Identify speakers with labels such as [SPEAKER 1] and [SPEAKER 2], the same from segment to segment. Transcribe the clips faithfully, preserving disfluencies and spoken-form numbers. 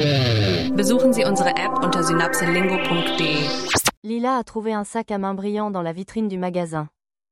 [SPEAKER 1] Besuchen Sie unsere App unter synapselingo punkt de.
[SPEAKER 2] Lila a trouvé un sac à main brillant dans la vitrine du magasin.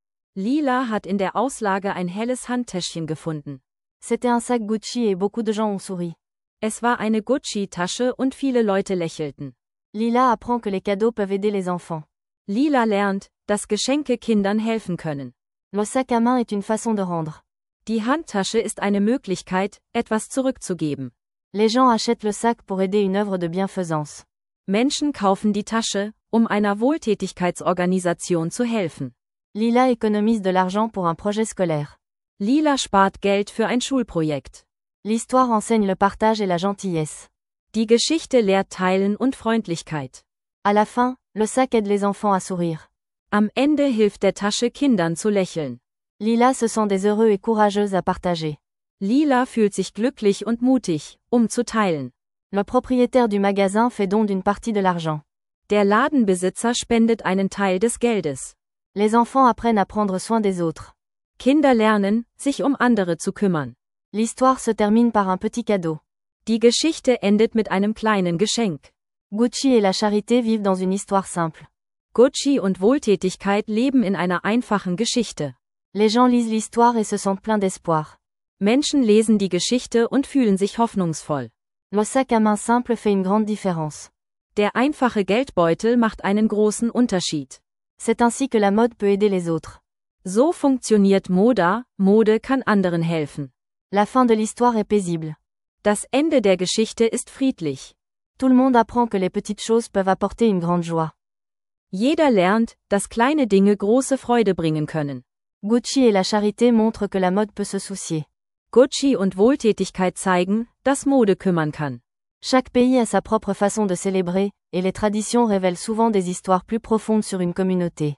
[SPEAKER 3] Lila hat in der Auslage ein helles Handtäschchen gefunden.
[SPEAKER 2] C'était un sac Gucci et beaucoup de gens ont souri.
[SPEAKER 3] Es war eine Gucci-Tasche und viele Leute lächelten.
[SPEAKER 2] Lila apprend que les cadeaux peuvent aider les enfants.
[SPEAKER 3] Lila lernt, dass Geschenke Kindern helfen können.
[SPEAKER 2] Le sac à main est une façon de rendre.
[SPEAKER 3] Die Handtasche ist eine Möglichkeit, etwas zurückzugeben.
[SPEAKER 2] Les gens achètent le sac pour aider une œuvre de bienfaisance.
[SPEAKER 3] Menschen kaufen die Tasche, um einer Wohltätigkeitsorganisation zu helfen.
[SPEAKER 2] Lila économise de l'argent pour un projet scolaire.
[SPEAKER 3] Lila spart Geld für ein Schulprojekt.
[SPEAKER 2] L'histoire enseigne le partage et la gentillesse.
[SPEAKER 3] Die Geschichte lehrt Teilen und Freundlichkeit.
[SPEAKER 2] À la fin, le sac aide les enfants à sourire.
[SPEAKER 3] Am Ende hilft der Tasche Kindern zu lächeln.
[SPEAKER 2] Lila se sent des heureux et courageux à partager.
[SPEAKER 3] Lila fühlt sich glücklich und mutig, um zu teilen.
[SPEAKER 2] Le propriétaire du magasin fait don d'une partie de l'argent.
[SPEAKER 3] Der Ladenbesitzer spendet einen Teil des Geldes.
[SPEAKER 2] Les enfants apprennent à prendre soin des autres.
[SPEAKER 3] Kinder lernen, sich um andere zu kümmern.
[SPEAKER 2] L'histoire se termine par un petit cadeau.
[SPEAKER 3] Die Geschichte endet mit einem kleinen Geschenk.
[SPEAKER 2] Gucci et la charité vivent dans une histoire simple.
[SPEAKER 3] Gucci und Wohltätigkeit leben in einer einfachen Geschichte.
[SPEAKER 2] Les gens lisent l'histoire et se sentent pleins d'espoir.
[SPEAKER 3] Menschen lesen die Geschichte und fühlen sich hoffnungsvoll.
[SPEAKER 2] Le sac à main simple fait une grande différence.
[SPEAKER 3] Der einfache Geldbeutel macht einen großen Unterschied.
[SPEAKER 2] C'est ainsi que la mode peut aider les autres.
[SPEAKER 3] So funktioniert Moda, Mode kann anderen helfen.
[SPEAKER 2] La fin de l'histoire est paisible.
[SPEAKER 3] Das Ende der Geschichte ist friedlich.
[SPEAKER 2] Tout le monde apprend que les petites choses peuvent apporter une grande joie.
[SPEAKER 3] Jeder lernt, dass kleine Dinge große Freude bringen können.
[SPEAKER 2] Gucci et la charité montrent que la mode peut se soucier.
[SPEAKER 3] Gucci und Wohltätigkeit zeigen, dass Mode kümmern kann.
[SPEAKER 2] Chaque pays a sa propre façon de célébrer, et les traditions révèlent souvent des histoires plus profondes sur une communauté.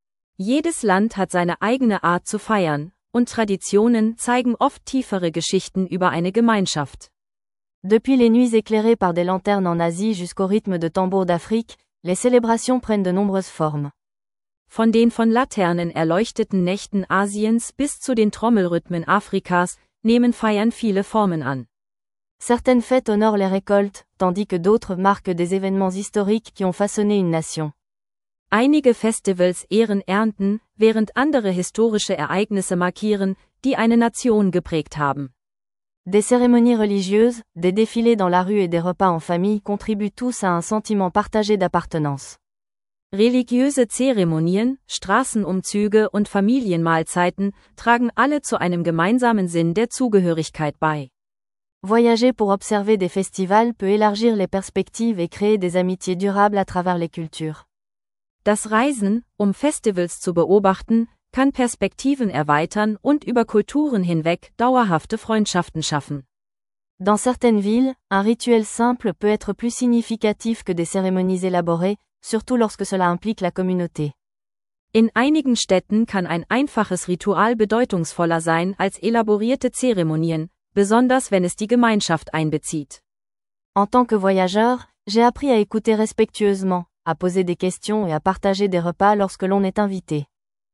[SPEAKER 3] Jedes Land hat seine eigene Art zu feiern, und Traditionen zeigen oft tiefere Geschichten über eine Gemeinschaft.
[SPEAKER 2] Depuis les nuits éclairées par des lanternes en Asie jusqu'au rythme de tambours d'Afrique, les célébrations prennent de nombreuses formes.
[SPEAKER 3] Von den von Laternen erleuchteten Nächten Asiens bis zu den Trommelrhythmen Afrikas nehmen Feiern viele Formen an.
[SPEAKER 2] Certaines fêtes honorent les récoltes, tandis que d'autres marquent des événements historiques qui ont façonné une nation.
[SPEAKER 3] Einige Festivals ehren Ernten, während andere historische Ereignisse markieren, die eine Nation geprägt haben.
[SPEAKER 2] Des cérémonies religieuses, des défilés dans la rue et des repas en famille contribuent tous à un sentiment partagé d'appartenance.
[SPEAKER 3] Religiöse Zeremonien, Straßenumzüge und Familienmahlzeiten tragen alle zu einem gemeinsamen Sinn der Zugehörigkeit bei.
[SPEAKER 2] Voyager pour observer des festivals peut élargir les perspectives et créer des amitiés durables à travers les cultures.
[SPEAKER 3] Das Reisen, um Festivals zu beobachten, kann Perspektiven erweitern und über Kulturen hinweg dauerhafte Freundschaften schaffen.
[SPEAKER 2] Dans certaines villes, un rituel simple peut être plus significatif que des cérémonies élaborées, surtout lorsque cela implique la communauté.
[SPEAKER 3] In einigen Städten kann ein einfaches Ritual bedeutungsvoller sein als elaborierte Zeremonien, besonders wenn es die Gemeinschaft einbezieht.
[SPEAKER 2] En tant que voyageur, j'ai appris à écouter respectueusement, à poser des questions et à partager des repas lorsque l'on est invité.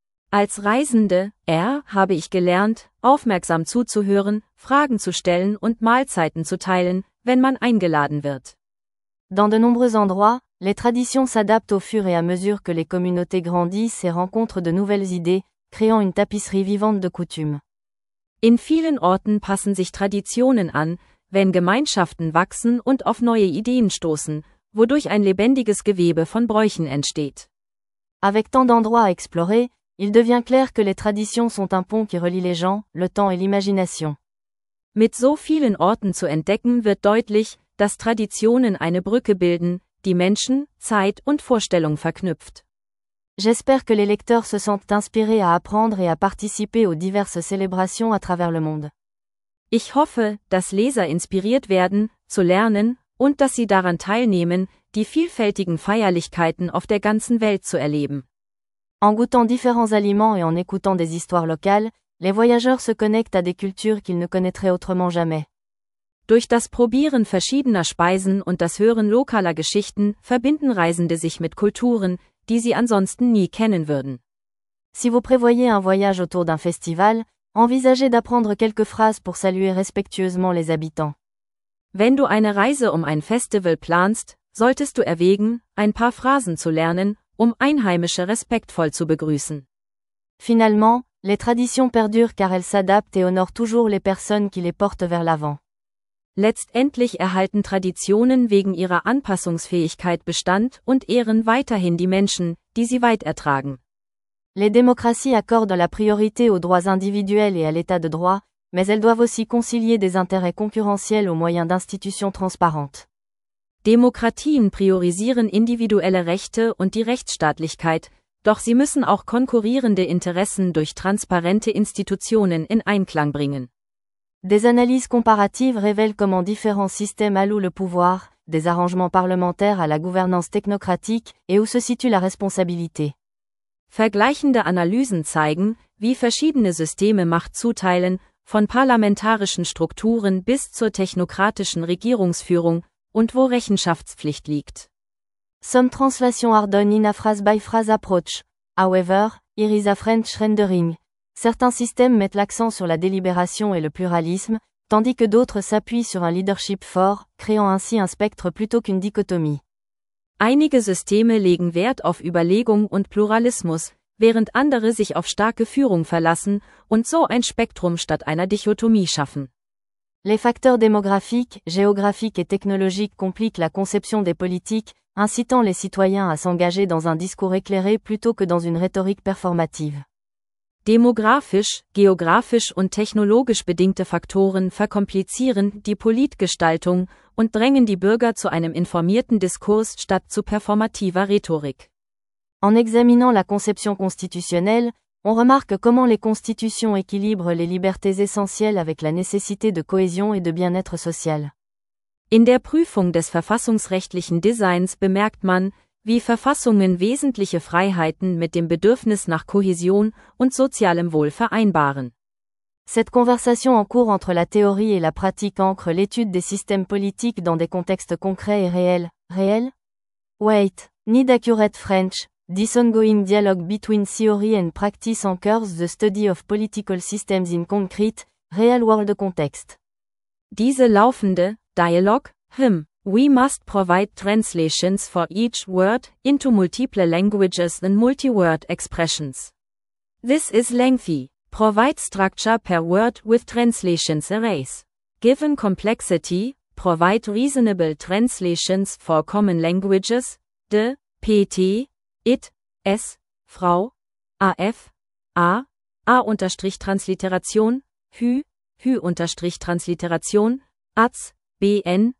[SPEAKER 3] Als Reisende, er, habe ich gelernt, aufmerksam zuzuhören, Fragen zu stellen und Mahlzeiten zu teilen, wenn man eingeladen wird.
[SPEAKER 2] Dans de nombreux endroits, les traditions s'adaptent au fur et à mesure que les communautés grandissent et rencontrent de nouvelles idées, créant une tapisserie vivante de coutumes.
[SPEAKER 3] In vielen Orten passen sich Traditionen an, wenn Gemeinschaften wachsen und auf neue Ideen stoßen, wodurch ein lebendiges Gewebe von Bräuchen entsteht.
[SPEAKER 2] Avec tant d'endroits à explorer, il devient clair que les traditions sont un pont qui relie les gens, le temps et l'imagination.
[SPEAKER 3] Mit so vielen Orten zu entdecken wird deutlich, dass Traditionen eine Brücke bilden, die Menschen, Zeit und Vorstellung verknüpft.
[SPEAKER 2] J'espère que les lecteurs se sentent inspirés à apprendre et à participer aux diverses célébrations à travers le monde.
[SPEAKER 3] Ich hoffe, dass Leser inspiriert werden, zu lernen, und dass sie daran teilnehmen, die vielfältigen Feierlichkeiten auf der ganzen Welt zu erleben.
[SPEAKER 2] En goûtant différents aliments et en écoutant des histoires locales, les voyageurs se connectent à des cultures qu'ils ne connaîtraient autrement jamais.
[SPEAKER 3] Durch das Probieren verschiedener Speisen und das Hören lokaler Geschichten verbinden Reisende sich mit Kulturen, die sie ansonsten nie kennen würden.
[SPEAKER 2] Si vous prévoyez un voyage autour d'un festival, envisagez d'apprendre quelques phrases pour saluer respectueusement les habitants.
[SPEAKER 3] Wenn du eine Reise um ein Festival planst, solltest du erwägen, ein paar Phrasen zu lernen, um Einheimische respektvoll zu begrüßen.
[SPEAKER 2] Finalement, les traditions perdurent car elles s'adaptent et honorent toujours les personnes qui les portent vers l'avant.
[SPEAKER 3] Letztendlich erhalten Traditionen wegen ihrer Anpassungsfähigkeit Bestand und ehren weiterhin die Menschen, die sie weit ertragen.
[SPEAKER 2] Les démocraties accordent la priorité aux droits individuels et à l'état de droit, mais elles doivent aussi concilier des intérêts concurrentiels au moyen d'institutions transparentes.
[SPEAKER 3] Demokratien priorisieren individuelle Rechte und die Rechtsstaatlichkeit, doch sie müssen auch konkurrierende Interessen durch transparente Institutionen in Einklang bringen.
[SPEAKER 2] Des analyses comparatives révèlent comment différents systèmes allouent le pouvoir, des arrangements parlementaires à la gouvernance technocratique, et où se situe la responsabilité.
[SPEAKER 3] Vergleichende Analysen zeigen, wie verschiedene Systeme Macht zuteilen, von parlamentarischen Strukturen bis zur technokratischen Regierungsführung, und wo Rechenschaftspflicht liegt.
[SPEAKER 2] Some translation Ardon in a phrase by phrase approach. However, here is a French rendering. Certains systèmes mettent l'accent sur la délibération et le pluralisme, tandis que d'autres s'appuient sur un leadership fort, créant ainsi un spectre plutôt qu'une dichotomie.
[SPEAKER 3] Einige Systeme legen Wert auf Überlegung und Pluralismus, während andere sich auf starke Führung verlassen und so ein Spektrum statt einer Dichotomie schaffen.
[SPEAKER 2] Les facteurs démographiques, géographiques et technologiques compliquent la conception des politiques, incitant les citoyens à s'engager dans un discours éclairé plutôt que dans une rhétorique performative.
[SPEAKER 3] Demografisch, geografisch und technologisch bedingte Faktoren verkomplizieren die Politgestaltung und drängen die Bürger zu einem informierten Diskurs statt zu performativer Rhetorik.
[SPEAKER 2] En examinant la conception constitutionnelle, on remarque comment les constitutions équilibrent les libertés essentielles avec la nécessité de cohésion et de bien-être social.
[SPEAKER 3] In der Prüfung des verfassungsrechtlichen Designs bemerkt man, wie Verfassungen wesentliche Freiheiten mit dem Bedürfnis nach Kohäsion und sozialem Wohl vereinbaren.
[SPEAKER 2] Cette conversation en cours entre la théorie et la pratique ancre l'étude des systèmes politiques dans des contextes concrets et réels. Réels? Wait, need accurate French. This ongoing dialogue between theory and practice anchors the study of political systems in concrete, real-world context.
[SPEAKER 3] Diese laufende Dialogue, hm, we must provide translations for each word into multiple languages and multi-word expressions. This is lengthy. Provide structure per word with translations arrays. Given complexity, provide reasonable translations for common languages, de, pt, it, s, Frau, af, a, a-Transliteration, hü, hü-Transliteration, az, bn,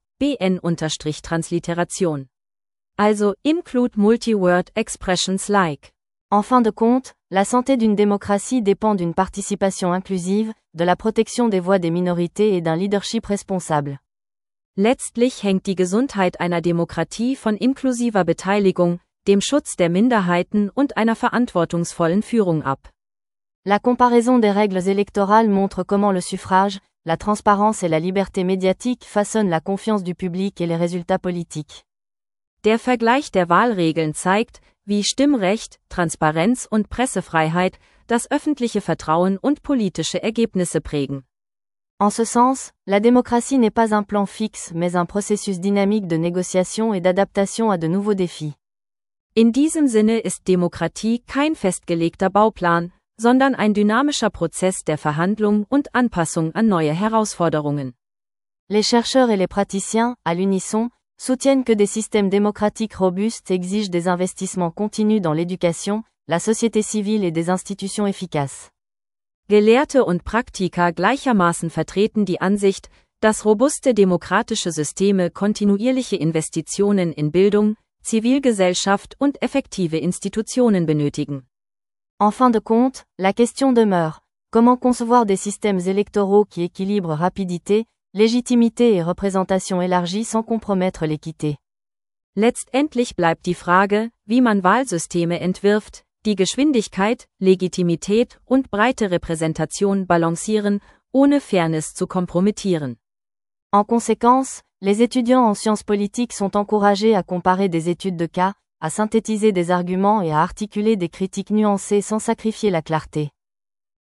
[SPEAKER 3] bn-Transliteration. Also, include multi-word expressions like.
[SPEAKER 2] En fin de compte, la santé d'une démocratie dépend d'une participation inclusive, de la protection des voix des minorités et d'un leadership responsable.
[SPEAKER 3] Letztlich hängt die Gesundheit einer Demokratie von inklusiver Beteiligung, dem Schutz der Minderheiten und einer verantwortungsvollen Führung ab.
[SPEAKER 2] La comparaison des règles électorales montre comment le suffrage, la transparence et la liberté médiatique façonnent la confiance du public et les résultats politiques.
[SPEAKER 3] Der Vergleich der Wahlregeln zeigt, wie Stimmrecht, Transparenz und Pressefreiheit das öffentliche Vertrauen und politische Ergebnisse prägen.
[SPEAKER 2] En ce sens, la démocratie n'est pas un plan fixe mais un processus dynamique de négociation et d'adaptation à de nouveaux défis.
[SPEAKER 3] In diesem Sinne ist Demokratie kein festgelegter Bauplan, sondern ein dynamischer Prozess der Verhandlung und Anpassung an neue Herausforderungen.
[SPEAKER 2] Les chercheurs et les praticiens, à l'unisson, soutiennent que des systèmes démocratiques robustes exigent des investissements continus dans l'éducation, la société civile et des institutions efficaces.
[SPEAKER 3] Gelehrte und Praktiker gleichermaßen vertreten die Ansicht, dass robuste demokratische Systeme kontinuierliche Investitionen in Bildung, Zivilgesellschaft und effektive Institutionen benötigen.
[SPEAKER 2] En fin de compte, la question demeure, comment concevoir des systèmes électoraux qui équilibrent rapidité, légitimité et représentation élargie sans compromettre l'équité.
[SPEAKER 3] Letztendlich bleibt die Frage, wie man Wahlsysteme entwirft, die Geschwindigkeit, Legitimität und breite Repräsentation balancieren, ohne Fairness zu kompromittieren.
[SPEAKER 2] En conséquence, les étudiants en sciences politiques sont encouragés à comparer des études de cas, à synthétiser des arguments et à articuler des critiques nuancées sans sacrifier la clarté.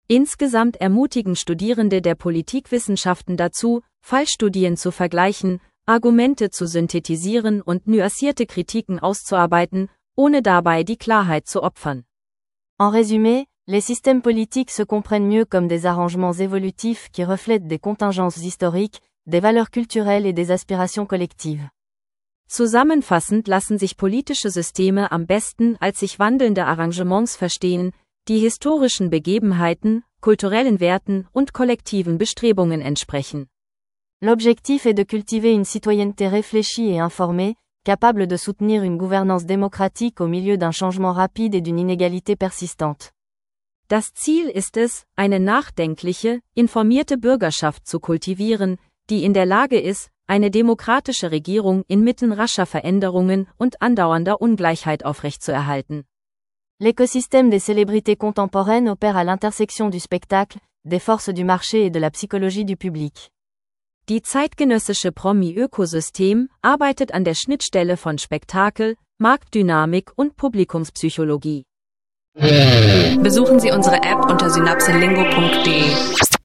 [SPEAKER 3] Insgesamt ermutigen Studierende der Politikwissenschaften dazu, Fallstudien zu vergleichen, Argumente zu synthetisieren und nuancierte Kritiken auszuarbeiten, ohne dabei die Klarheit zu opfern.
[SPEAKER 2] En résumé, les systèmes politiques se comprennent mieux comme des arrangements évolutifs qui reflètent des contingences historiques, des valeurs culturelles et des aspirations collectives.
[SPEAKER 3] Zusammenfassend lassen sich politische Systeme am besten als sich wandelnde Arrangements verstehen, die historischen Begebenheiten, kulturellen Werten und kollektiven Bestrebungen entsprechen.
[SPEAKER 2] L'objectif est de cultiver une citoyenneté réfléchie et informée, capable de soutenir une gouvernance démocratique au milieu d'un changement rapide et d'une inégalité persistante.
[SPEAKER 3] Das Ziel ist es, eine nachdenkliche, informierte Bürgerschaft zu kultivieren, die in der Lage ist, eine demokratische Regierung inmitten rascher Veränderungen und andauernder Ungleichheit aufrechtzuerhalten.
[SPEAKER 2] L'écosystème des célébrités contemporaines opère à l'intersection du spectacle, des forces du marché et de la psychologie du public.
[SPEAKER 3] Die zeitgenössische Promi-Ökosystem arbeitet an der Schnittstelle von Spektakel, Marktdynamik und Publikumspsychologie.
[SPEAKER 1] Besuchen Sie unsere App unter synapselingo punkt de.